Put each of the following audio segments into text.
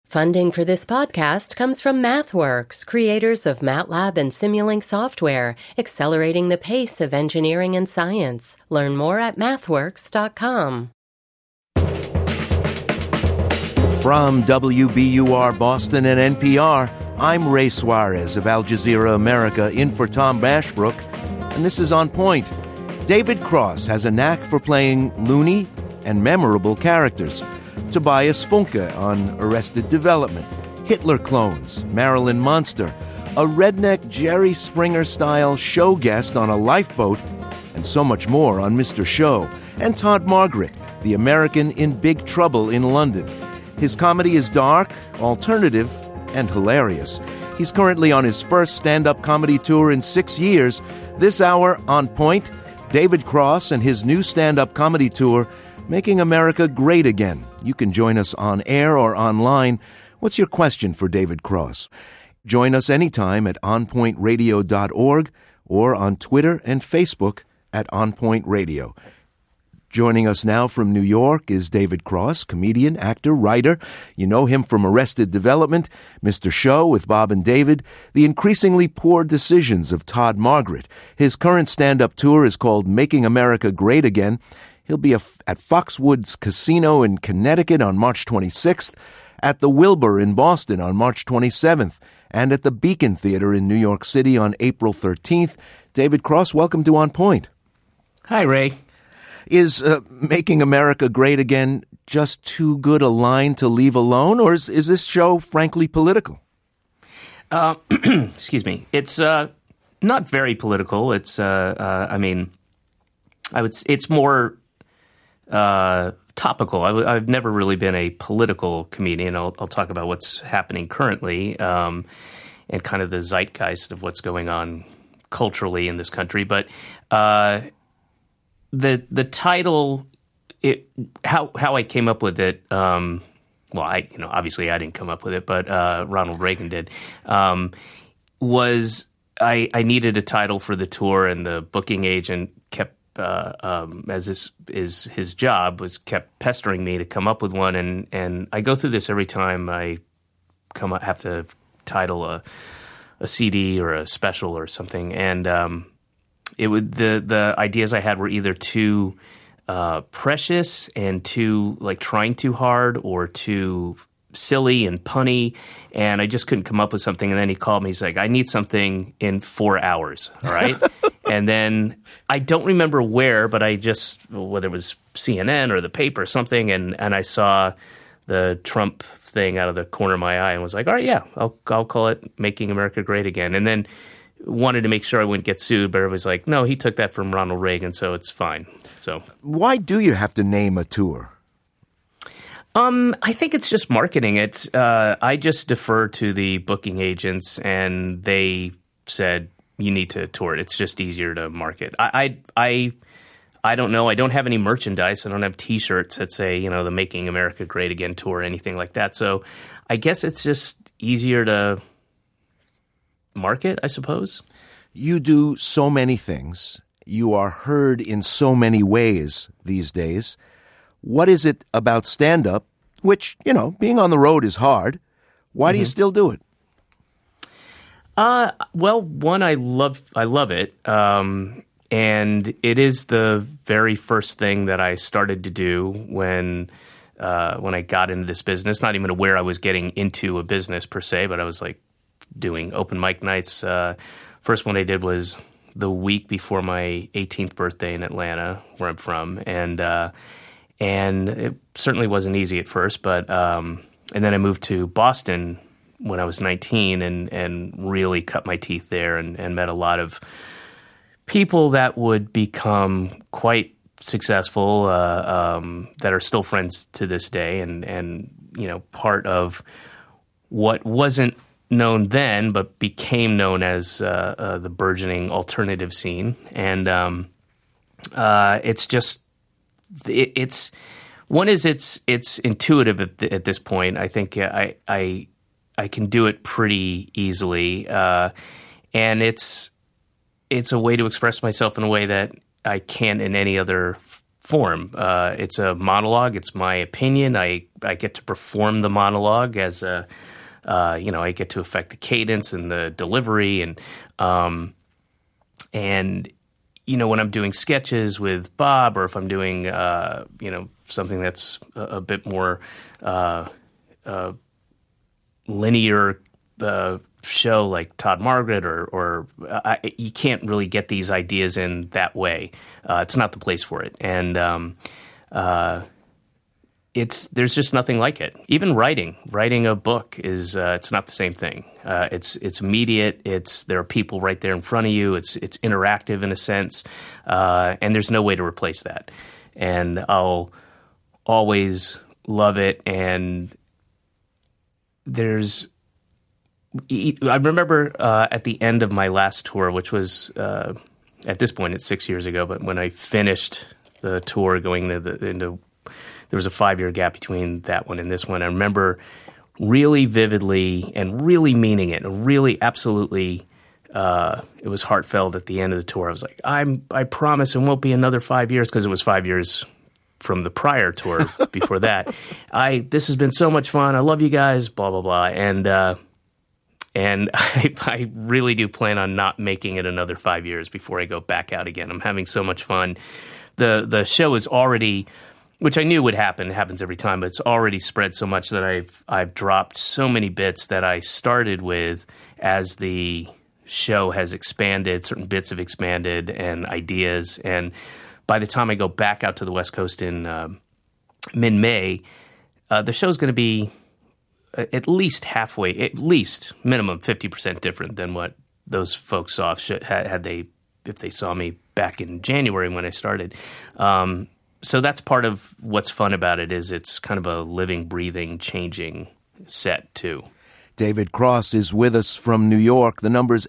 Funding for this podcast comes from MathWorks, creators of MATLAB and Simulink software, accelerating the pace of engineering and science. Learn more at mathworks.com. From WBUR Boston and NPR, I'm Ray Suarez of Al Jazeera America, in for Tom Bashbrook, and this is On Point. David Cross has a knack for playing loony and memorable characters. Tobias Funke on Arrested Development, Hitler Clones, Marilyn Monster, a redneck Jerry Springer-style show guest on a lifeboat, and so much more on Mr. Show, and Todd Margaret, the American in Big Trouble in London. His comedy is dark, alternative, and hilarious. He's currently on his first stand-up comedy tour in 6 years. This hour, On Point, David Cross and his new stand-up comedy tour, Making America Great Again. You can join us on air or online. What's your question for David Cross? Join us anytime at onpointradio.org or on Twitter and Facebook at onpointradio. Joining us now from New York is David Cross, comedian, actor, writer. You know him from Arrested Development, Mr. Show with Bob and David, The Increasingly Poor Decisions of Todd Margaret. His current stand-up tour is called Making America Great Again. He'll be at Foxwoods Casino in Connecticut on March 26th, at the Wilbur in Boston on March 27th, and at the Beacon Theater in New York City on April 13th. David Cross, welcome to On Point. Hi, Ray. Is Making America Great Again just too good a line to leave alone, or is this show frankly political? Excuse me. It's not very political. It's, it's more topical. I've never really been a political comedian. I'll talk about what's happening currently and kind of the zeitgeist of what's going on culturally in this country. But the title, how I came up with it. Obviously I didn't come up with it, but Ronald Reagan did. Was I needed a title for the tour, and the booking agent kept. As is his job, kept pestering me to come up with one, and I go through this every time I have to title a CD or a special or something, and the ideas I had were either too precious and too trying too hard, or too silly and punny, and I just couldn't come up with something. And then he called me. He's like, I need something in 4 hours, all right? And then I don't remember where, but whether it was CNN or the paper or something, and I saw the Trump thing out of the corner of my eye and was like, all right, yeah, I'll call it Making America Great Again. And then wanted to make sure I wouldn't get sued, but everybody's like, no, he took that from Ronald Reagan, so it's fine. So why do you have to name a tour? I think it's just marketing. I just defer to the booking agents, and they said you need to tour it. It's just easier to market. I don't know. I don't have any merchandise. I don't have T-shirts that say, the Making America Great Again tour or anything like that. So I guess it's just easier to market, I suppose. You do so many things. You are heard in so many ways these days. What is it about stand-up, which, being on the road is hard? Why do you still do it? Well, one, I love it. And it is the very first thing that I started to do when I got into this business. Not even aware I was getting into a business per se, but I was doing open mic nights. First one I did was the week before my 18th birthday in Atlanta, where I'm from, and it certainly wasn't easy at first. But and then I moved to Boston when I was 19 and really cut my teeth there and met a lot of people that would become quite successful, that are still friends to this day, and part of what wasn't known then but became known as the burgeoning alternative scene. And it's intuitive at this point. I think I can do it pretty easily, and it's a way to express myself in a way that I can't in any other form. It's a monologue. It's my opinion. I get to perform the monologue as a, I get to affect the cadence and the delivery. And when I'm doing sketches with Bob, or if I'm doing, something that's a bit more linear show like Todd Margaret, or you can't really get these ideas in that way. It's not the place for it, and there's just nothing like it. Even writing a book is it's not the same thing. It's immediate. There are people right there in front of you. It's interactive in a sense, and there's no way to replace that. And I'll always love it. And I remember at the end of my last tour, which was at this point it's 6 years ago, but when I finished the tour, going into there was a 5-year gap between that one and this one. I remember really vividly and really meaning it, and really absolutely it was heartfelt at the end of the tour. I was like, I promise it won't be another 5 years, because it was 5 years from the prior tour before that. This has been so much fun. I love you guys, blah, blah, blah. And I really do plan on not making it another 5 years before I go back out again. I'm having so much fun. The show is already, which I knew would happen, it happens every time, but it's already spread so much that I've dropped so many bits that I started with as the show has expanded. Certain bits have expanded, and ideas. And by the time I go back out to the West Coast in mid-May, the show's going to be at least minimum 50% different than what those folks saw if they saw me back in January when I started. So that's part of what's fun about it, is it's kind of a living, breathing, changing set too. David Cross is with us from New York. The number's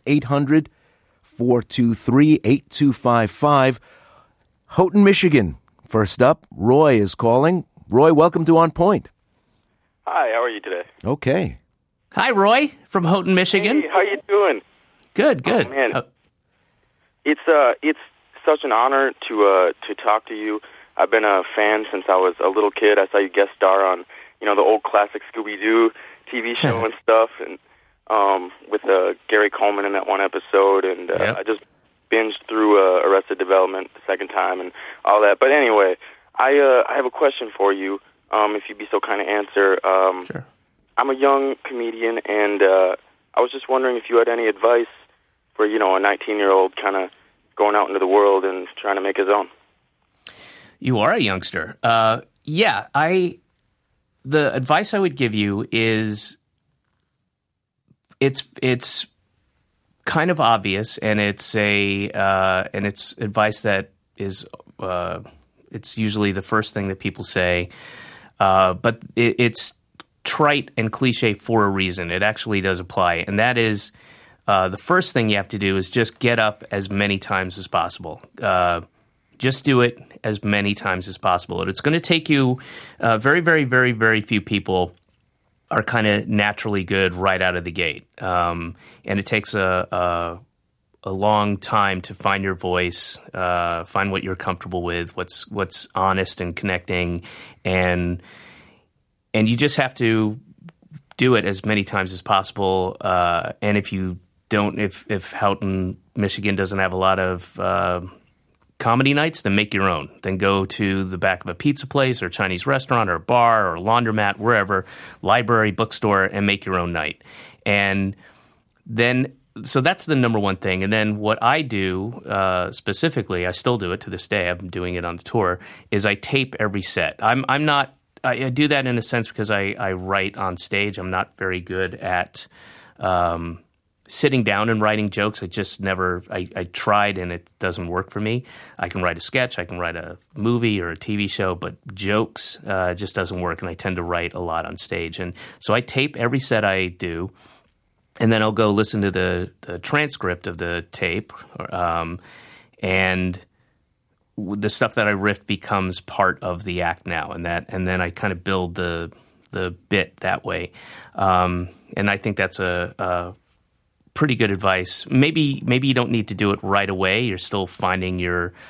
800-423-8255. Houghton, Michigan. First up, Roy is calling. Roy, welcome to On Point. Hi, how are you today? Okay. Hi, Roy from Houghton, Michigan. Hey, how you doing? Good. Oh, man. It's such an honor to talk to you. I've been a fan since I was a little kid. I saw you guest star on, the old classic Scooby-Doo TV show and stuff, and with Gary Coleman in that one episode, and yep. I just binged through Arrested Development the second time and all that. But anyway, I have a question for you. If you'd be so kind to answer. Sure. I'm a young comedian, and I was just wondering if you had any advice for, a 19-year-old kind of going out into the world and trying to make his own. You are a youngster. The advice I would give you is it's kind of obvious, and it's it's advice that is it's usually the first thing that people say. But it's trite and cliche for a reason. It actually does apply. And that is the first thing you have to do is just get up as many times as possible. Just do it as many times as possible. And it's going to take you very, very, very, very few people are kind of naturally good right out of the gate. And it takes a long time to find your voice, find what you're comfortable with, what's honest and connecting, and you just have to do it as many times as possible. And if you don't, if Houghton, Michigan doesn't have a lot of comedy nights, then make your own. Then go to the back of a pizza place or Chinese restaurant or a bar or a laundromat, wherever, library, bookstore, and make your own night. And then, so that's the number one thing. And then what I do specifically, I still do it to this day, I'm doing it on the tour, is I tape every set. I do that in a sense because I write on stage. I'm not very good at sitting down and writing jokes. I just never, I tried and it doesn't work for me. I can write a sketch, I can write a movie or a TV show, but jokes just doesn't work, and I tend to write a lot on stage. And so I tape every set I do, and then I'll go listen to the transcript of the tape, and the stuff that I riffed becomes part of the act now, and then I kind of build the bit that way. And I think that's a pretty good advice. Maybe you don't need to do it right away. You're still finding your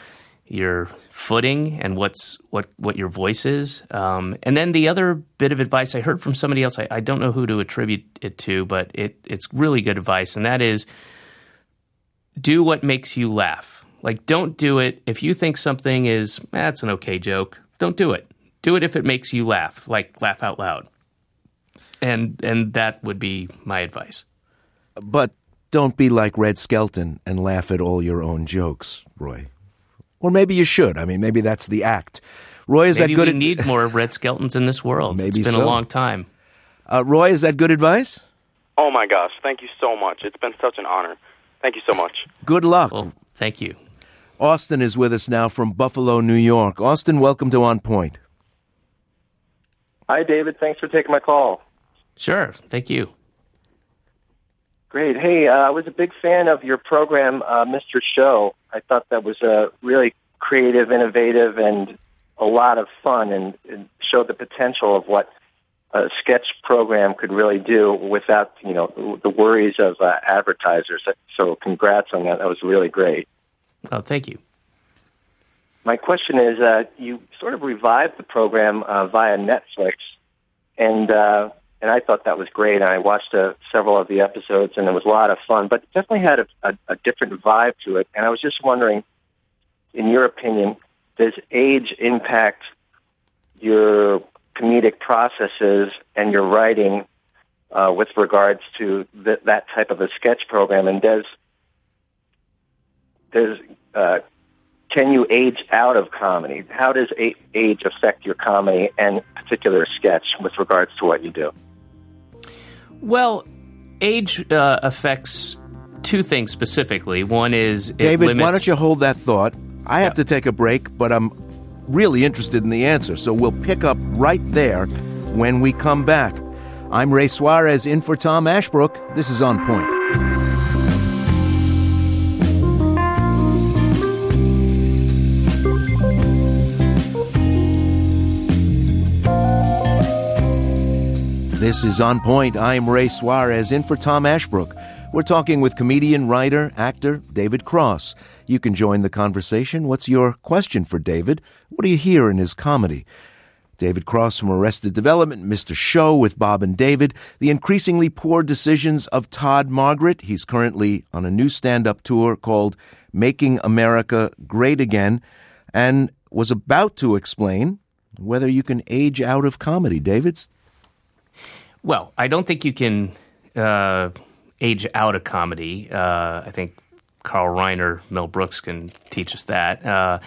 your footing and what your voice is. And then the other bit of advice I heard from somebody else, I don't know who to attribute it to, but it's really good advice, and that is do what makes you laugh. Like, don't do it if you think something is, that's an okay joke. Don't do it. Do it if it makes you laugh, like laugh out loud. And that would be my advice. But don't be like Red Skelton and laugh at all your own jokes, Roy. Or maybe you should. I mean, maybe that's the act. Roy, is maybe that good? We need more Red Skeltons in this world. Maybe it's been so. a long time. Roy, is that good advice? Oh, my gosh. Thank you so much. It's been such an honor. Thank you so much. Good luck. Well, thank you. Austin is with us now from Buffalo, New York. Austin, welcome to On Point. Hi, David. Thanks for taking my call. Sure. Thank you. Great. Hey, I was a big fan of your program, Mr. Show. I thought that was really creative, innovative, and a lot of fun, and showed the potential of what a sketch program could really do without, the worries of advertisers. So congrats on that. That was really great. Oh, thank you. My question is, you sort of revived the program via Netflix, and I thought that was great. And I watched several of the episodes, and it was a lot of fun, but it definitely had a different vibe to it. And I was just wondering, in your opinion, does age impact your comedic processes and your writing with regards to that type of a sketch program? And can you age out of comedy? How does age affect your comedy and particular sketch with regards to what you do? Well, age affects two things specifically. One is David, why don't you hold that thought? I have to take a break, but I'm really interested in the answer, so we'll pick up right there when we come back. I'm Ray Suarez, in for Tom Ashbrook. This is On Point. This is On Point. I'm Ray Suarez, in for Tom Ashbrook. We're talking with comedian, writer, actor David Cross. You can join the conversation. What's your question for David? What do you hear in his comedy? David Cross from Arrested Development, Mr. Show with Bob and David, The Increasingly Poor Decisions of Todd Margaret. He's currently on a new stand-up tour called Making America Great Again, and was about to explain whether you can age out of comedy. David's? Well, I don't think you can age out of comedy. I think Carl Reiner, Mel Brooks can teach us that.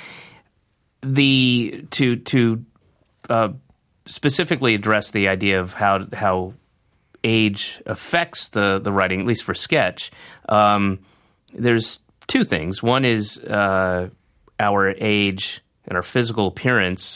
To specifically address the idea of how age affects the writing, at least for sketch, there's two things. One is our age and our physical appearance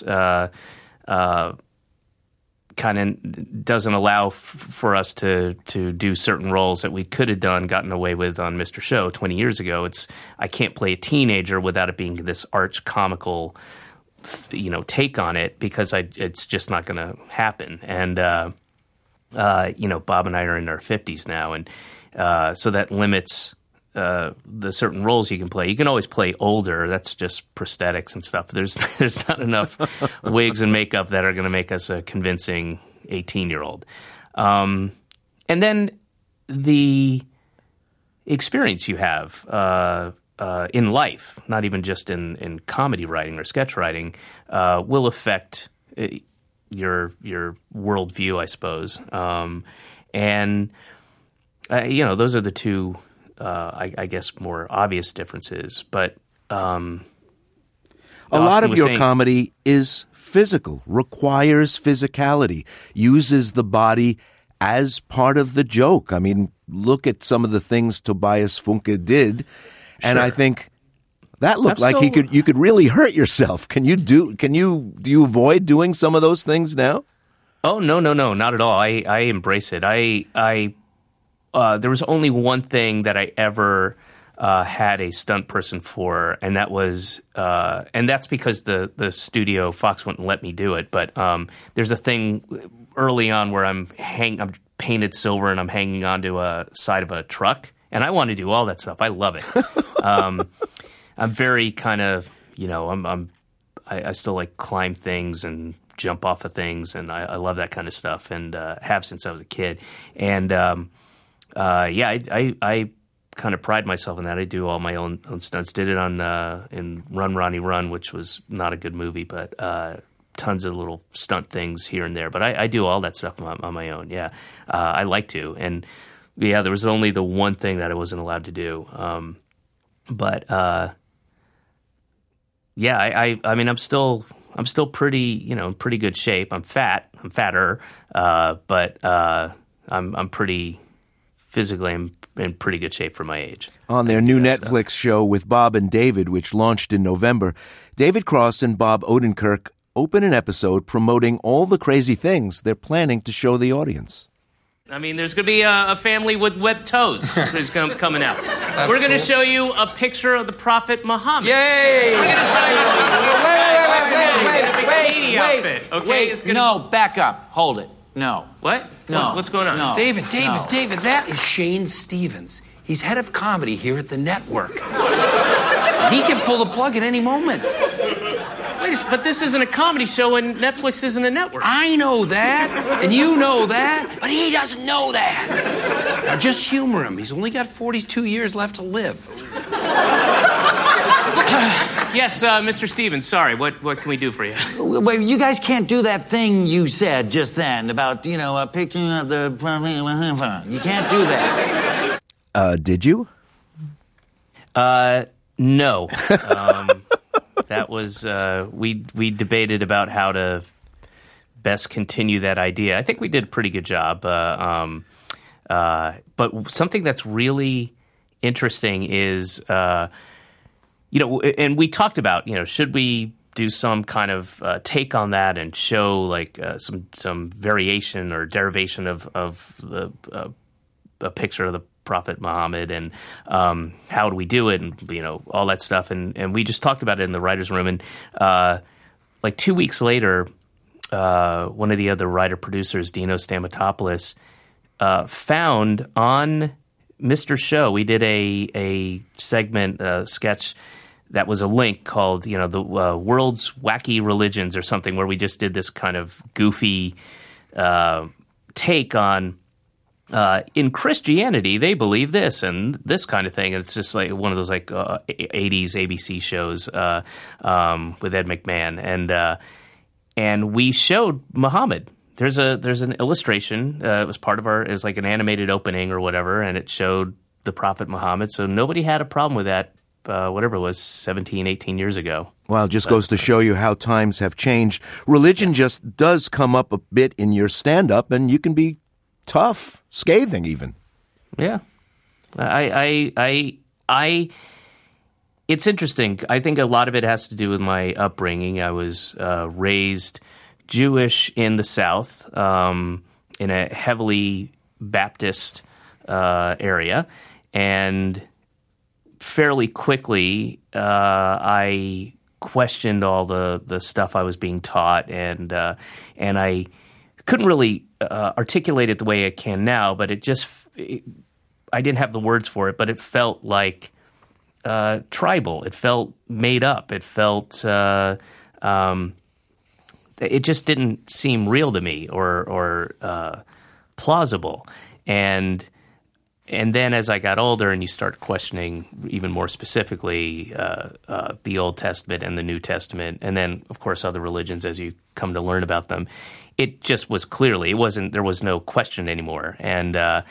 kind of doesn't allow for us to do certain roles that we could have gotten away with on Mr. Show 20 years ago. I can't play a teenager without it being this arch comical, take on it, because it's just not going to happen. And Bob and I are in our 50s now, and so that limits the certain roles you can play. You can always play older. That's just prosthetics and stuff. There's not enough wigs and makeup that are going to make us a convincing 18-year-old. And then the experience you have in life, not even just in comedy writing or sketch writing, will affect your worldview, I suppose. Those are the two I guess more obvious differences, but a lot of your comedy is physical, requires physicality, uses the body as part of the joke. I mean, look at some of the things Tobias Funke did, and I think that looked like you could really hurt yourself. Do you avoid doing some of those things now? Oh, no, not at all. I embrace it. There was only one thing that I ever had a stunt person for, and that was, and that's because the studio Fox wouldn't let me do it. But there's a thing early on where I'm painted silver and I'm hanging onto a side of a truck, and I want to do all that stuff. I love it. I'm very kind of I still like climb things and jump off of things, and I love that kind of stuff, and have since I was a kid. And I kind of pride myself in that. I do all my own stunts. Did it in Run Ronnie Run, which was not a good movie, but tons of little stunt things here and there. But I do all that stuff on my own. Yeah, I like to. And yeah, there was only the one thing that I wasn't allowed to do. Yeah, I mean, I'm still pretty, in pretty good shape. I'm fatter, but I'm pretty physically in pretty good shape for my age. On their new Netflix show with Bob and David, which launched in November, David Cross and Bob Odenkirk open an episode promoting all the crazy things they're planning to show the audience. I mean, there's going to be a family with webbed toes who's coming out. We're going to show you a picture of the Prophet Muhammad. Yay! We're going to show you a outfit. Okay? No, back up. Hold it. No. What? No. What's going on? No. David, that is Shane Stevens. He's head of comedy here at the network. He can pull the plug at any moment. But this isn't a comedy show, and Netflix isn't a network. I know that, and you know that, but he doesn't know that. Now just humor him. He's only got 42 years left to live. Yes, Mr. Stevens, sorry. What can we do for you? Wait, you guys can't do that thing you said just then about, picking up the... You can't do that. Did you? No. That was we debated about how to best continue that idea. I think we did a pretty good job. But something that's really interesting is, and we talked about, should we do some kind of take on that and show like some variation or derivation of the a picture of the Prophet Muhammad, and how do we do it, and all that stuff, and we just talked about it in the writers' room, and like 2 weeks later, one of the other writer-producers, Dino Stamatopoulos, found on Mr. Show, we did a segment, sketch that was a link called the World's Wacky Religions or something, where we just did this kind of goofy take on in Christianity, they believe this and this kind of thing. And it's just like one of those 80s ABC shows with Ed McMahon, and we showed Muhammad. There's an illustration. It was part of it was like an animated opening or whatever, and it showed the Prophet Muhammad. So nobody had a problem with that. Whatever it was, 17, 18 years ago. Well, it just goes to show you how times have changed. Religion just does come up a bit in your stand-up, and you can be tough, scathing even. Yeah. It's interesting. I think a lot of it has to do with my upbringing. I was raised Jewish in the South, in a heavily Baptist area, and fairly quickly I questioned all the stuff I was being taught, and I couldn't really articulate it the way I can now, but I didn't have the words for it, but it felt like tribal. It felt made up. It felt it just didn't seem real to me or plausible. And then as I got older and you start questioning even more specifically the Old Testament and the New Testament, and then, of course, other religions as you come to learn about them, it just was clearly, there was no question anymore. And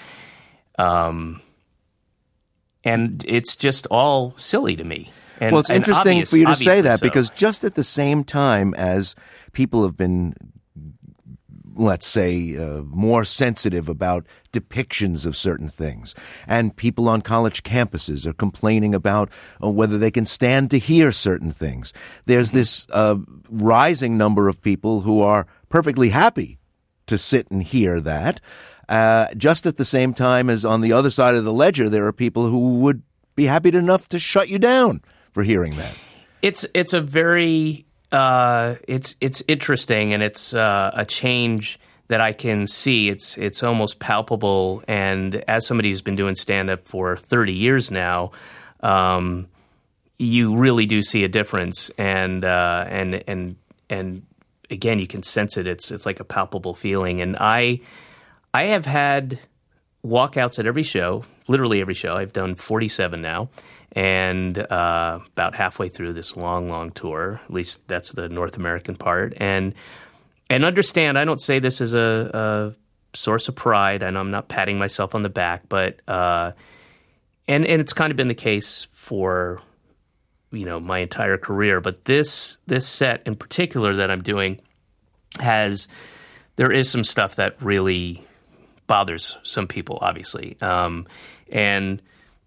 it's just all silly to me. And, well, it's interesting for you to say that, because just at the same time as people have been, let's say, more sensitive about depictions of certain things, and people on college campuses are complaining about whether they can stand to hear certain things, there's this rising number of people who are perfectly happy to sit and hear that. Just at the same time as on the other side of the ledger, there are people who would be happy enough to shut you down for hearing that. It's a very it's interesting, and it's a change that I can see. It's almost palpable, and as somebody who's been doing stand-up for 30 years now, you really do see a difference, and again, you can sense it. It's like a palpable feeling. And I have had walkouts at every show, literally every show. I've done 47 now, and about halfway through this long tour. At least that's the North American part. And understand, I don't say this as a source of pride, and I'm not patting myself on the back, but and it's kind of been the case for my entire career. But this set in particular that I'm doing there is some stuff that really bothers some people, obviously, and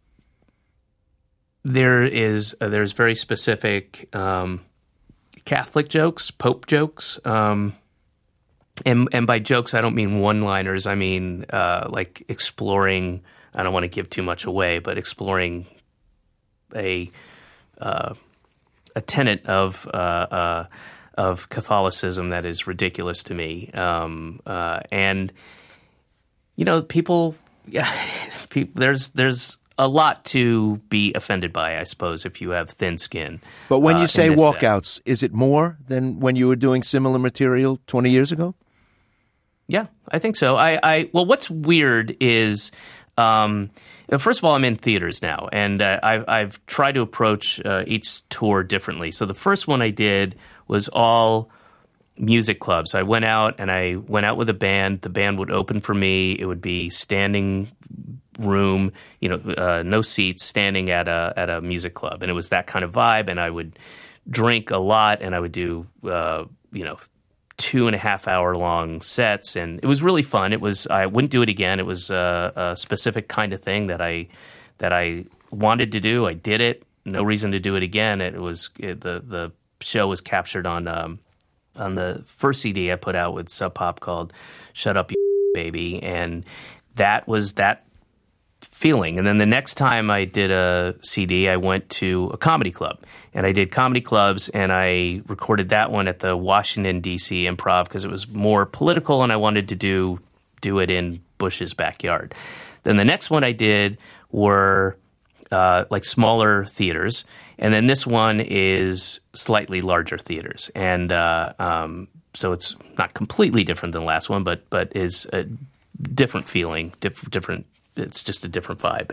there's very specific Catholic jokes, Pope jokes, and by jokes I don't mean one-liners. I mean like exploring. I don't want to give too much away, but exploring a tenet of Catholicism that is ridiculous to me, and people. Yeah, there's a lot to be offended by, I suppose, if you have thin skin. But when you say walkouts, is it more than when you were doing similar material 20 years ago? Yeah, I think so. Well, what's weird is. First of all, I'm in theaters now, and I've tried to approach each tour differently. So the first one I did was all music clubs. I went out with a band. The band would open for me. It would be standing room, no seats, standing at a music club, and it was that kind of vibe. And I would drink a lot, and I would do 2.5 hour long sets, and it was really fun. I wouldn't do it again. It was a specific kind of thing that I wanted to do. I did it. No reason to do it again. The show was captured on the first CD I put out with Sub Pop called "Shut Up, You Baby," and that was that feeling. And then the next time I did a CD, I went to a comedy club. And I did comedy clubs, and I recorded that one at the Washington, D.C. Improv because it was more political, and I wanted to do it in Bush's backyard. Then the next one I did were like smaller theaters, and then this one is slightly larger theaters. And so it's not completely different than the last one, but is a different feeling, different. It's just a different vibe.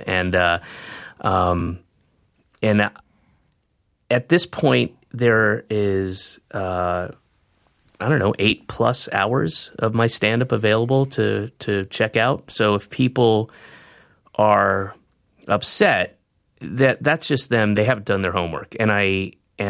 And at this point, there is, 8+ hours of my stand-up available to check out. So if people are upset, that's just them. They haven't done their homework. And I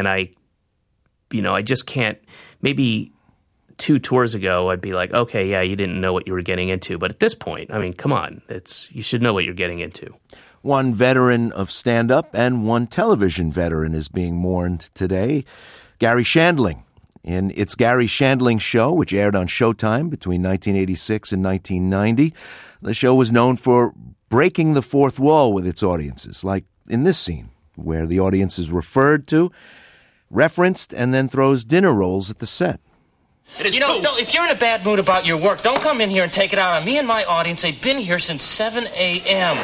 just can't. Maybe 2 tours ago, I'd be like, okay, yeah, you didn't know what you were getting into. But at this point, I mean, come on, you should know what you're getting into. One veteran of stand-up and one television veteran is being mourned today, Garry Shandling. In It's Garry Shandling Show, which aired on Showtime between 1986 and 1990, the show was known for breaking the fourth wall with its audiences, like in this scene, where the audience is referred to, referenced, and then throws dinner rolls at the set. If you're in a bad mood about your work, don't come in here and take it out on me and my audience. They've been here since 7 a.m.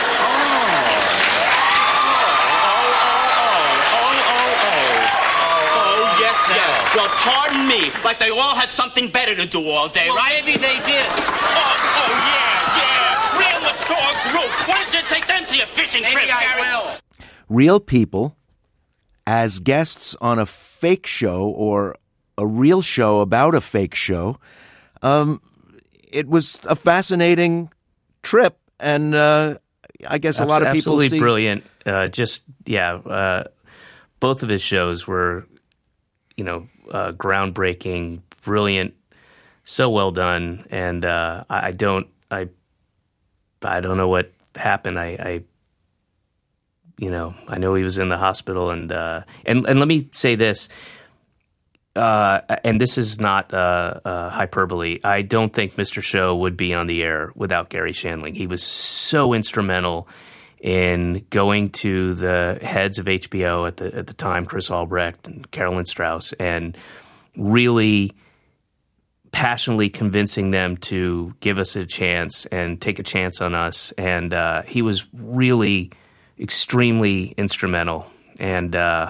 Yes. Well, pardon me. Like they all had something better to do all day, right? Maybe they did. Yeah. Real mature group. Why don't you take them to your fishing trip, Garry? Will. Real people as guests on a fake show or a real show about a fake show. It was a fascinating trip, and I guess a lot of people absolutely brilliant. Both of his shows were, groundbreaking, brilliant, so well done. And I don't know what happened. I know he was in the hospital, and let me say this. And this is not hyperbole. I don't think Mr. Show would be on the air without Garry Shandling. He was so instrumental in going to the heads of HBO at the time, Chris Albrecht and Carolyn Strauss, and really passionately convincing them to give us a chance and take a chance on us. And he was really extremely instrumental And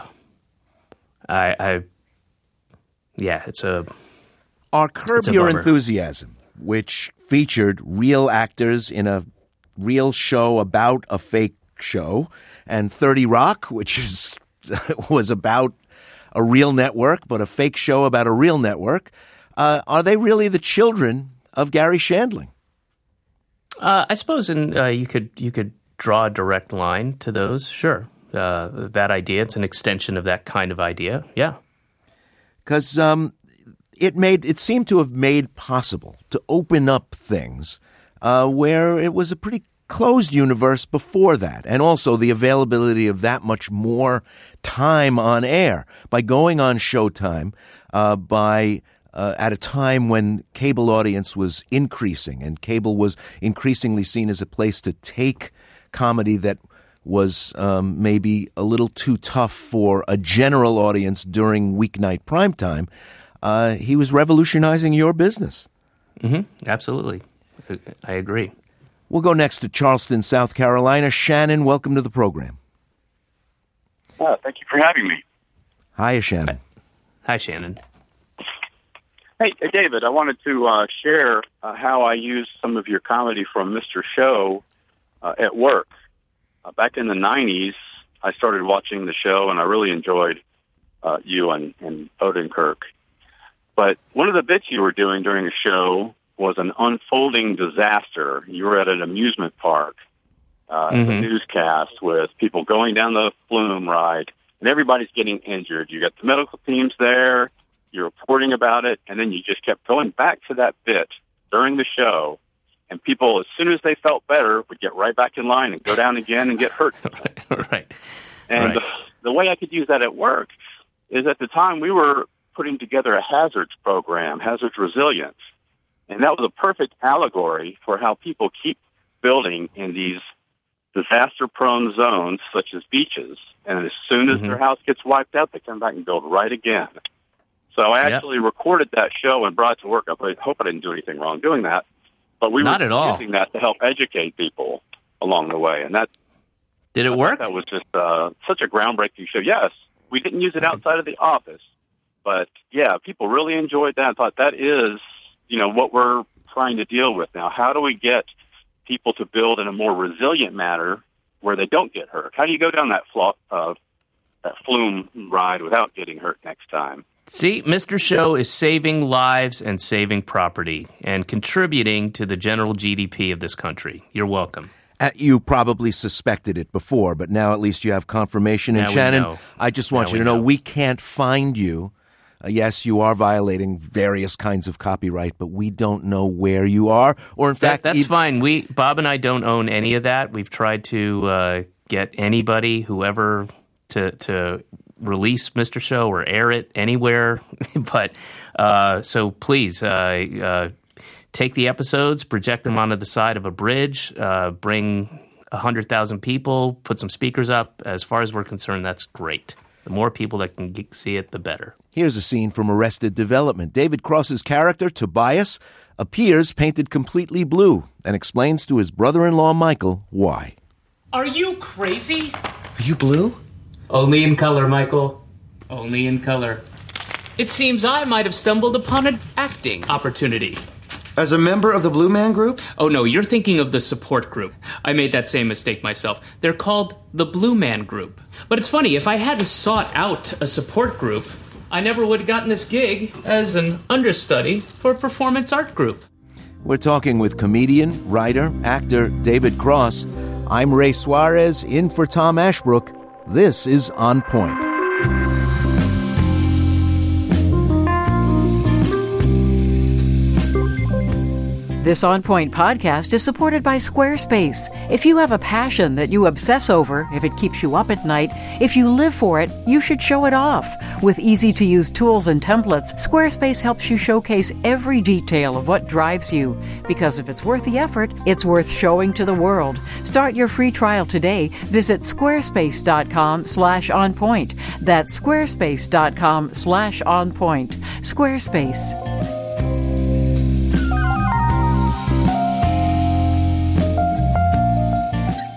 it's a... Our Curb Your Enthusiasm, which featured real actors in a real show about a fake show, and 30 Rock, which was about a real network, but a fake show about a real network. Are they really the children of Gary Shandling? I suppose you could draw a direct line to those. Sure, that idea. It's an extension of that kind of idea. Yeah, because it seemed to have made possible to open up things where it was a pretty closed universe before that, and also the availability of that much more time on air by going on Showtime at a time when cable audience was increasing, and cable was increasingly seen as a place to take comedy that was maybe a little too tough for a general audience during weeknight primetime. He was revolutionizing your business. Mm-hmm. Absolutely. I agree. We'll go next to Charleston, South Carolina. Shannon, welcome to the program. Thank you for having me. Hi, Shannon. Hi, Shannon. Hey, David, I wanted to share how I used some of your comedy from Mr. Show at work. Back in the 90s, I started watching the show, and I really enjoyed you and Odenkirk. But one of the bits you were doing during the show was an unfolding disaster. You were at an amusement park, a newscast with people going down the flume ride, and everybody's getting injured. You got the medical teams there, you're reporting about it, and then you just kept going back to that bit during the show, and people, as soon as they felt better, would get right back in line and go down again and get hurt. Right. And the way I could use that at work is at the time we were putting together a hazards program, Hazards Resilience. And that was a perfect allegory for how people keep building in these disaster-prone zones, such as beaches. And as soon as their house gets wiped out, they come back and build right again. So I actually recorded that show and brought it to work. I hope I didn't do anything wrong doing that. But we Not were at all. using that to help educate people along the way. And that did it work? That was just such a groundbreaking show. Yes, we didn't use it outside of the office. But, yeah, people really enjoyed that. I thought that is, what we're trying to deal with now. How do we get people to build in a more resilient manner where they don't get hurt? How do you go down that flume ride without getting hurt next time? See, Mr. Show is saving lives and saving property and contributing to the general GDP of this country. You're welcome. You probably suspected it before, but now at least you have confirmation. And Shannon, I just want you to know we can't find you. Yes, you are violating various kinds of copyright, but we don't know where you are. Or in fact, that's fine. Bob and I don't own any of that. We've tried to get anybody, whoever, to release Mr. Show or air it anywhere. But so please take the episodes, project them onto the side of a bridge, bring 100,000 people, put some speakers up. As far as we're concerned, that's great. The more people that can see it, the better. Here's a scene from Arrested Development. David Cross's character, Tobias, appears painted completely blue and explains to his brother-in-law, Michael, why. Are you crazy? Are you blue? Only in color, Michael. Only in color. It seems I might have stumbled upon an acting opportunity. As a member of the Blue Man Group? Oh, no, you're thinking of the support group. I made that same mistake myself. They're called the Blue Man Group. But it's funny, if I hadn't sought out a support group, I never would have gotten this gig as an understudy for a performance art group. We're talking with comedian, writer, actor David Cross. I'm Ray Suarez, in for Tom Ashbrook. This is On Point. This On Point podcast is supported by Squarespace. If you have a passion that you obsess over, if it keeps you up at night, if you live for it, you should show it off. With easy-to-use tools and templates, Squarespace helps you showcase every detail of what drives you. Because if it's worth the effort, it's worth showing to the world. Start your free trial today. Visit squarespace.com/onpoint. That's squarespace.com/onpoint. Squarespace.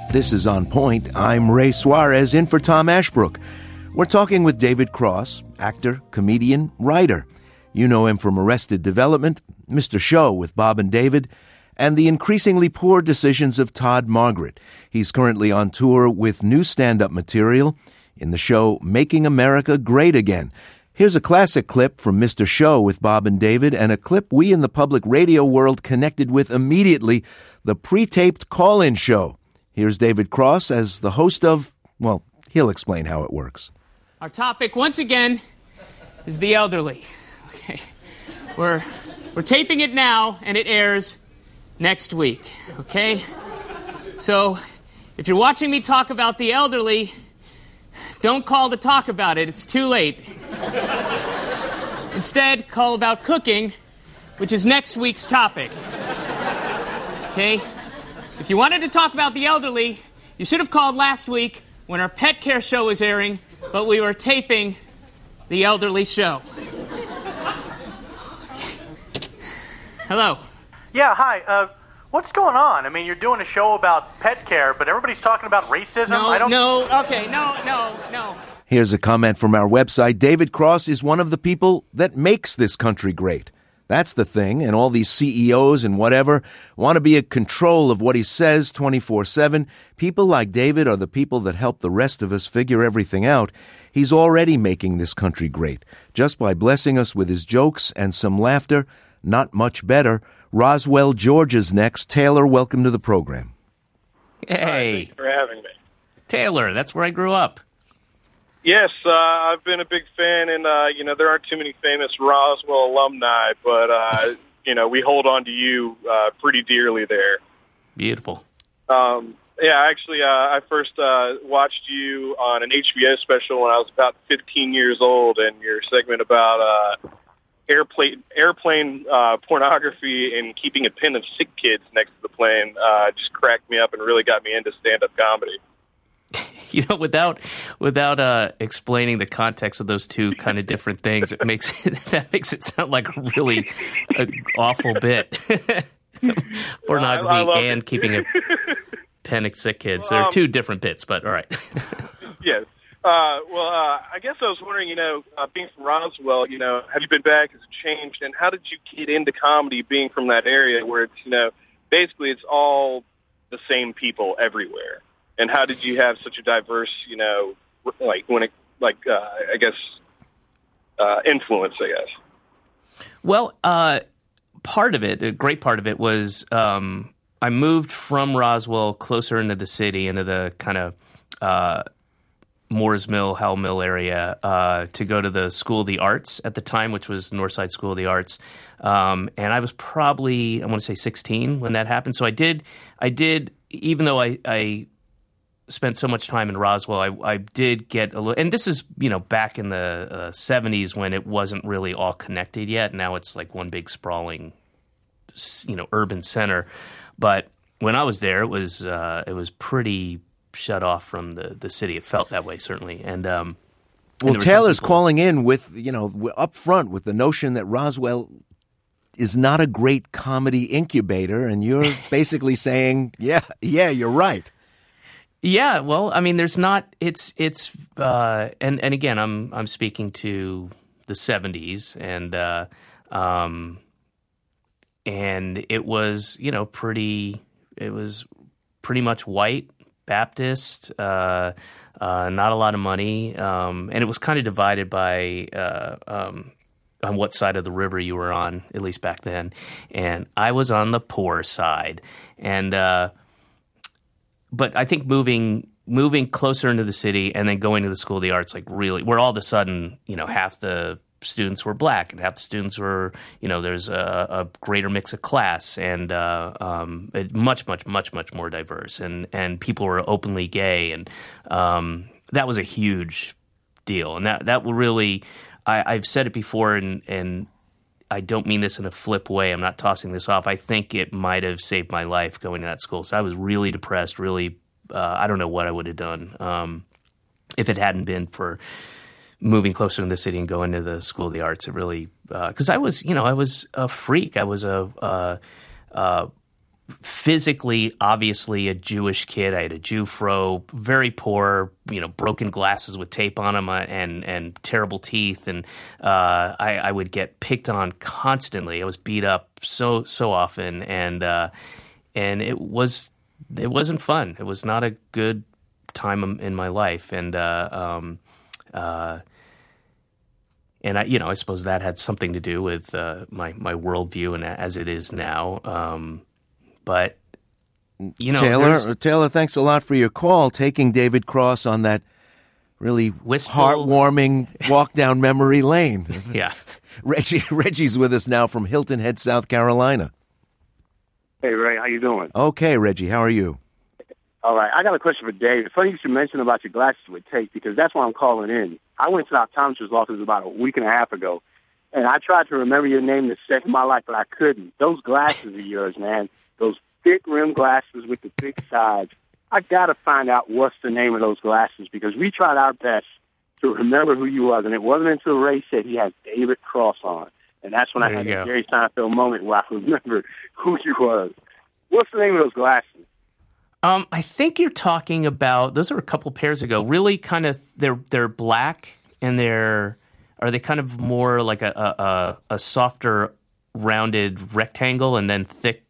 This is On Point. I'm Ray Suarez, in for Tom Ashbrook. We're talking with David Cross, actor, comedian, writer. You know him from Arrested Development, Mr. Show with Bob and David, and the increasingly poor decisions of Todd Margaret. He's currently on tour with new stand-up material in the show Making America Great Again. Here's a classic clip from Mr. Show with Bob and David, and a clip we in the public radio world connected with immediately, the pre-taped call-in show. Here's David Cross as the host of, well, he'll explain how it works. Our topic, once again, is the elderly. Okay. We're taping it now, and it airs next week, okay? So, if you're watching me talk about the elderly, don't call to talk about it. It's too late. Instead, call about cooking, which is next week's topic. Okay? If you wanted to talk about the elderly, you should have called last week when our pet care show was airing, but we were taping the elderly show. Hello. Yeah, hi. What's going on? I mean, you're doing a show about pet care, but everybody's talking about racism. No. Here's a comment from our website. David Cross is one of the people that makes this country great. That's the thing, and all these CEOs and whatever want to be in control of what he says 24/7. People like David are the people that help the rest of us figure everything out. He's already making this country great, just by blessing us with his jokes and some laughter. Not much better. Roswell, Georgia's next. Taylor, welcome to the program. Hey. Thanks for having me. Taylor, that's where I grew up. Yes, I've been a big fan, and, there aren't too many famous Roswell alumni, but, we hold on to you pretty dearly there. Beautiful. I first watched you on an HBO special when I was about 15 years old, and your segment about airplane pornography and keeping a pin of sick kids next to the plane just cracked me up and really got me into stand-up comedy. Without explaining the context of those two kind of different things, that makes it sound like a really awful bit. Pornography and keeping a pen of sick kids. They're two different bits, but all right. Yes. I guess I was wondering, being from Roswell, have you been back? Has it changed? And how did you get into comedy being from that area where it's, basically it's all the same people everywhere? And how did you have such a diverse, influence, I guess? Well, part of it, a great part of it was I moved from Roswell closer into the city, into the kind of Moores Mill, Howell Mill area to go to the School of the Arts at the time, which was Northside School of the Arts. And I was probably, I want to say 16 when that happened. So I did, even though I spent so much time in Roswell, I did get a little, and this is, back in the 70s when it wasn't really all connected yet. Now it's like one big sprawling, urban center. But when I was there, it was pretty shut off from the city. It felt that way, certainly. And Taylor's calling in with, up front with the notion that Roswell is not a great comedy incubator, and you're basically saying, yeah, you're right. Yeah, well, I mean, there's not. It's and again, I'm speaking to the 70s, and it was pretty much white, Baptist, not a lot of money, and it was kind of divided by on what side of the river you were on, at least back then. And I was on the poor side, and but I think moving closer into the city and then going to the School of the Arts, like really, where all of a sudden, half the students were black and half the students were, there's a greater mix of class and much more diverse, and people were openly gay, and that was a huge deal. And that really, I've said it before, and I don't mean this in a flip way. I'm not tossing this off. I think it might have saved my life going to that school. So I was really depressed, really, I don't know what I would have done if it hadn't been for moving closer to the city and going to the School of the Arts. It really, because I was a freak. I was physically, obviously, a Jewish kid. I had a Jew fro, very poor, broken glasses with tape on them and terrible teeth. And I would get picked on constantly. I was beat up so often, and it wasn't fun. It was not a good time in my life, and I suppose that had something to do with my worldview and as it is now. But Taylor, thanks a lot for your call, taking David Cross on that really heartwarming walk down memory lane. Yeah, Reggie's with us now from Hilton Head, South Carolina. Hey, Ray, how you doing? Okay, Reggie, how are you? All right, I got a question for David. Funny you should mention about your glasses with tape, because that's why I'm calling in. I went to the optometrist's office about a week and a half ago, and I tried to remember your name to save my life, but I couldn't. Those glasses of yours, man, those thick rim glasses with the thick sides, I got to find out what's the name of those glasses, because we tried our best to remember who you was, and it wasn't until Ray said he had David Cross on, and that's when I had a Jerry Seinfeld moment where I remembered who you was. What's the name of those glasses? I think you're talking about, those are a couple pairs ago. Really, kind of, they're black, and are they kind of more like a softer, rounded rectangle, and then thick.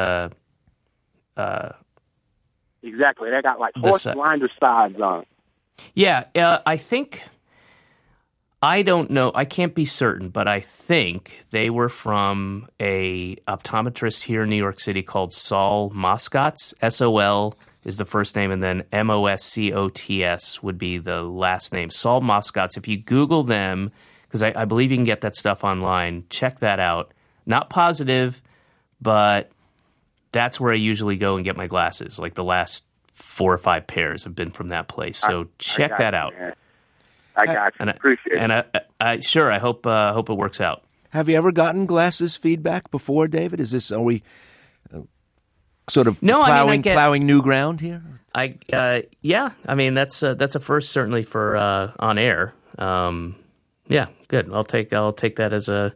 Exactly, they got like horse blinder sides on. Yeah, I think. I don't know. I can't be certain, but I think they were from a optometrist here in New York City called Sol Moscotts. S-O-L is the first name, and then M-O-S-C-O-T-S would be the last name. Sol Moscotts. If you Google them, because I believe you can get that stuff online, check that out. Not positive, but that's where I usually go and get my glasses. Like the last 4 or 5 pairs have been from that place. So check that out. Man. I got you. Appreciate it. And I hope it works out. Have you ever gotten glasses feedback before, David? Are we sort of plowing new ground here? Yeah. I mean, that's a first certainly for on air. Yeah, good. I'll take that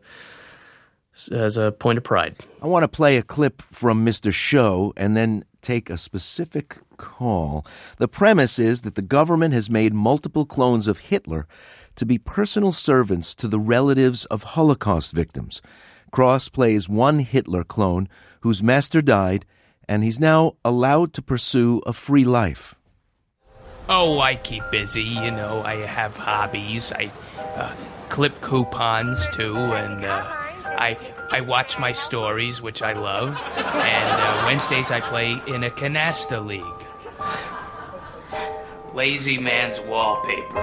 as a point of pride. I want to play a clip from Mr. Show and then take a specific call. The premise is that the government has made multiple clones of Hitler to be personal servants to the relatives of Holocaust victims. Cross plays one Hitler clone whose master died, and he's now allowed to pursue a free life. Oh, I keep busy, I have hobbies. I clip coupons, too, and I watch my stories, which I love, and Wednesdays I play in a canasta league. Lazy man's wallpaper.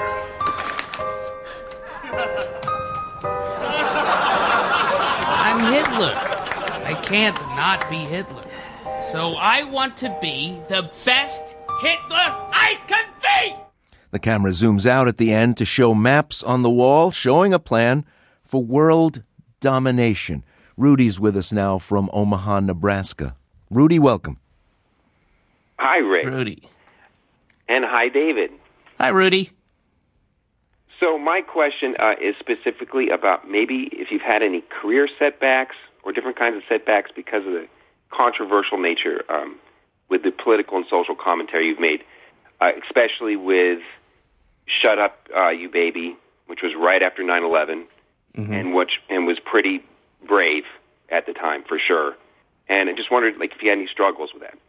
I'm Hitler. I can't not be Hitler. So I want to be the best Hitler I can be! The camera zooms out at the end to show maps on the wall showing a plan for world domination. Rudy's with us now from Omaha, Nebraska. Rudy, welcome. Hi, Ray. Rudy. And hi, David. Hi, Rudy. So my question is specifically about maybe if you've had any career setbacks or different kinds of setbacks because of the controversial nature with the political and social commentary you've made, especially with Shut Up, You Baby, which was right after 9/11, and was pretty brave at the time, for sure. And I just wondered, if you had any struggles with that.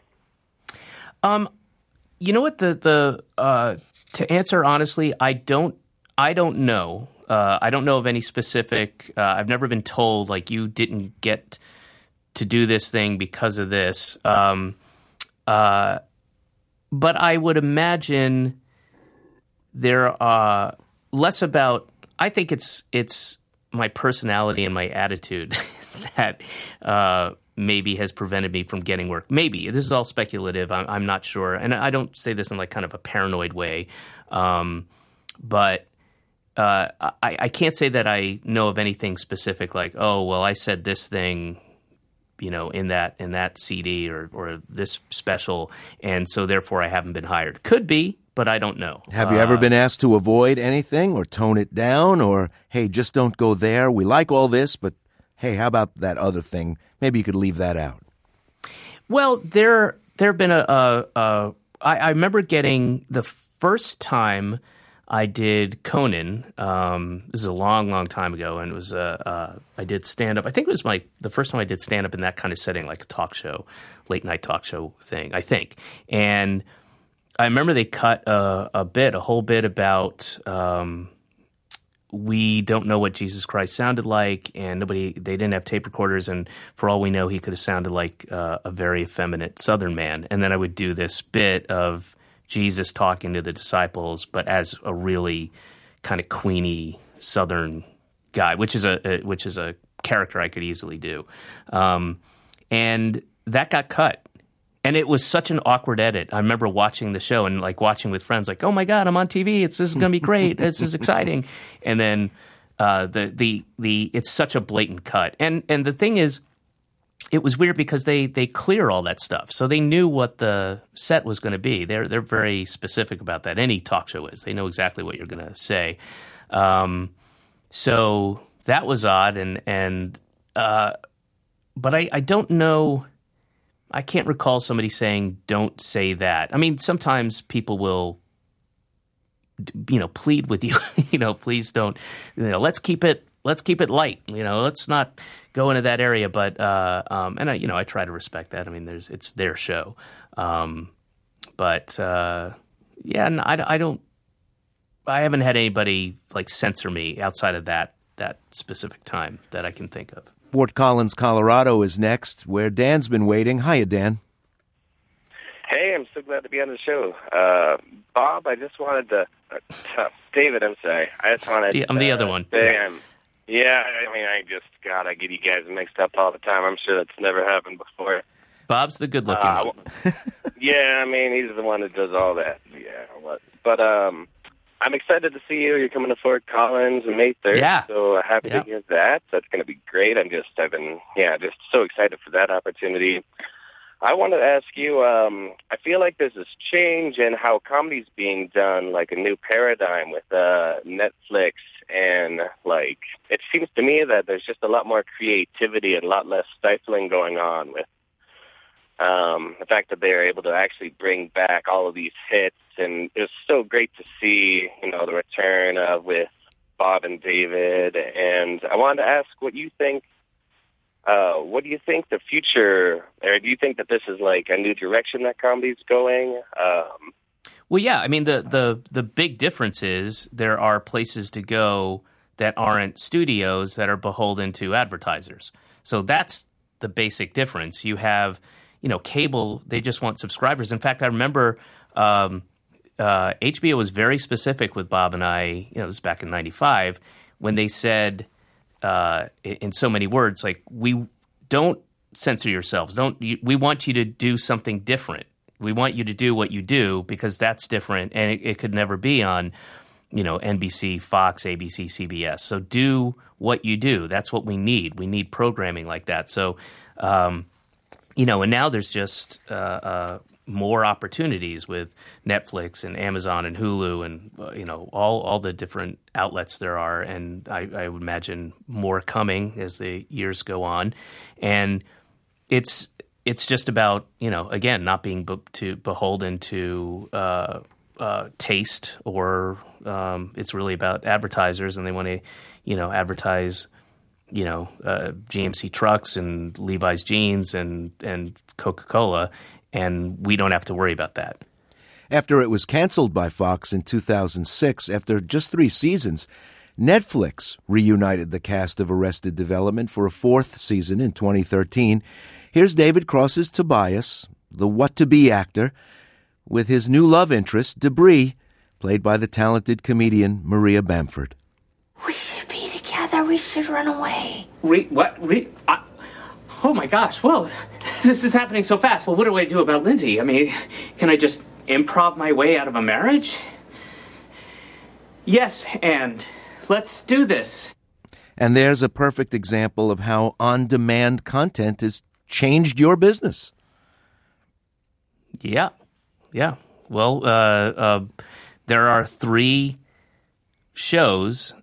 You know what? To answer honestly, I don't know. I don't know of any specific. I've never been told you didn't get to do this thing because of this. But I would imagine there are less about. I think it's my personality and my attitude that maybe has prevented me from getting work. Maybe. This is all speculative. I'm not sure. And I don't say this in kind of a paranoid way. But I can't say that I know of anything specific I said this thing, in that CD or this special, and so therefore I haven't been hired. Could be, but I don't know. Have you ever been asked to avoid anything or tone it down or, hey, just don't go there? We like all this, but hey, how about that other thing? Maybe you could leave that out. Well, there have been I remember getting the first time I did Conan. This is a long, long time ago, and it was I did stand up. I think it was the first time I did stand up in that kind of setting, like a talk show, late night talk show thing. I think, and I remember they cut a whole bit about we don't know what Jesus Christ sounded like, and they didn't have tape recorders, and for all we know, he could have sounded like a very effeminate Southern man. And then I would do this bit of Jesus talking to the disciples, but as a really kind of queeny Southern guy, which is a character I could easily do, and that got cut. And it was such an awkward edit. I remember watching the show and watching with friends, oh my God, I'm on TV. This is going to be great. This is exciting. And then it's such a blatant cut. And the thing is, it was weird because they clear all that stuff, so they knew what the set was going to be. They're very specific about that. Any talk show is. They know exactly what you're going to say. So that was odd. But I don't know. I can't recall somebody saying, don't say that. I mean, sometimes people will, plead with you, please don't, let's keep it light, let's not go into that area. But, and I try to respect that. I mean, it's their show. And I haven't had anybody censor me outside of that specific time that I can think of. Fort Collins, Colorado is next, where Dan's been waiting. Hiya, Dan. Hey, I'm so glad to be on the show. Bob, I just wanted to... David, I'm sorry. I just wanted I'm the other one. I get you guys mixed up all the time. I'm sure that's never happened before. Bob's the good-looking one. Yeah, he's the one that does all that. Yeah, but I'm excited to see you. You're coming to Fort Collins on May 3rd. Yeah. So happy to hear that. That's going to be great. I've been just so excited for that opportunity. I wanted to ask you, I feel like there's this change in how comedy's being done, like a new paradigm with Netflix, and it seems to me that there's just a lot more creativity and a lot less stifling going on with the fact that they're able to actually bring back all of these hits. And it was so great to see, the return with Bob and David. And I wanted to ask what you think. What do you think the future, or do you think that this is a new direction that comedy's going? Well, yeah. I mean, the big difference is there are places to go that aren't studios that are beholden to advertisers. So that's the basic difference. You have, cable, they just want subscribers. In fact, I remember HBO was very specific with Bob and I, this is back in 95, when they said in so many words, we don't censor yourselves. We want you to do something different. We want you to do what you do because that's different, and it could never be on, NBC, Fox, ABC, CBS. So do what you do. That's what we need. We need programming like that. So, and now there's just more opportunities with Netflix and Amazon and Hulu and all the different outlets there are, and I would imagine more coming as the years go on. And it's just about again not being beholden to taste, or it's really about advertisers, and they want to advertise GMC trucks and Levi's jeans and Coca-Cola. And we don't have to worry about that. After it was canceled by Fox in 2006, after just 3 seasons, Netflix reunited the cast of Arrested Development for a 4th season in 2013. Here's David Cross's Tobias, the what-to-be actor, with his new love interest, Debris, played by the talented comedian Maria Bamford. We should be together. We should run away. Oh my gosh, well, this is happening so fast. Well, what do I do about Lindsay? I mean, can I just improv my way out of a marriage? Yes, and let's do this. And there's a perfect example of how on-demand content has changed your business. Yeah. Well, there are 3 shows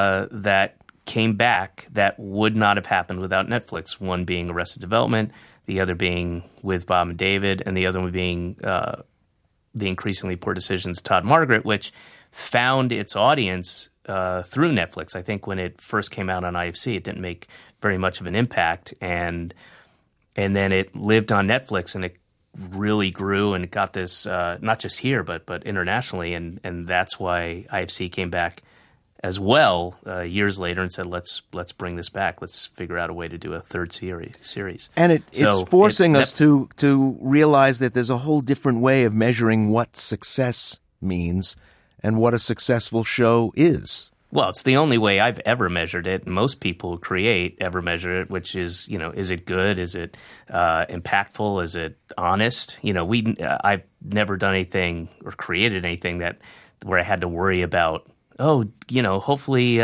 that came back that would not have happened without Netflix. One being Arrested Development, the other being With Bob and David, and the other one being The Increasingly Poor Decisions of Todd Margaret, which found its audience through Netflix. I think when it first came out on IFC, it didn't make very much of an impact, and then it lived on Netflix, and it really grew, and it got this not just here but internationally, and that's why IFC came back as well years later and said, let's bring this back. Let's figure out a way to do a third series. And it's forcing us to realize that there's a whole different way of measuring what success means and what a successful show is. Well, it's the only way I've ever measured it. Most people who create ever measure it, which is, is it good? Is it impactful? Is it honest? I've never done anything or created anything where I had to worry about, hopefully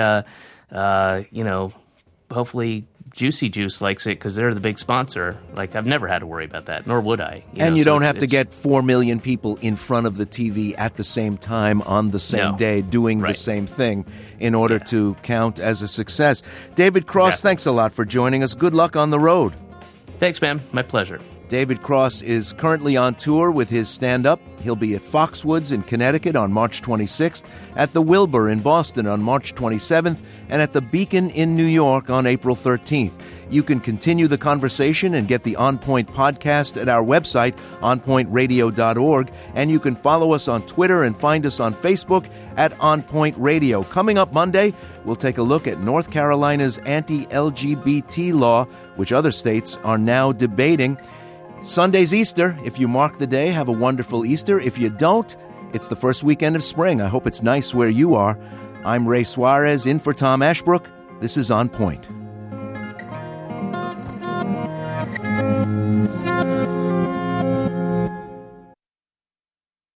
Juicy Juice likes it because they're the big sponsor. Like, I've never had to worry about that, nor would I. You don't have to get 4 million people in front of the TV at the same time on the same day doing the same thing in order to count as a success. David Cross, thanks a lot for joining us. Good luck on the road. Thanks, man. My pleasure. David Cross is currently on tour with his stand-up. He'll be at Foxwoods in Connecticut on March 26th, at the Wilbur in Boston on March 27th, and at the Beacon in New York on April 13th. You can continue the conversation and get the On Point podcast at our website, onpointradio.org, and you can follow us on Twitter and find us on Facebook at On Point Radio. Coming up Monday, we'll take a look at North Carolina's anti-LGBT law, which other states are now debating. Sunday's Easter. If you mark the day, have a wonderful Easter. If you don't, it's the first weekend of spring. I hope it's nice where you are. I'm Ray Suarez, in for Tom Ashbrook. This is On Point.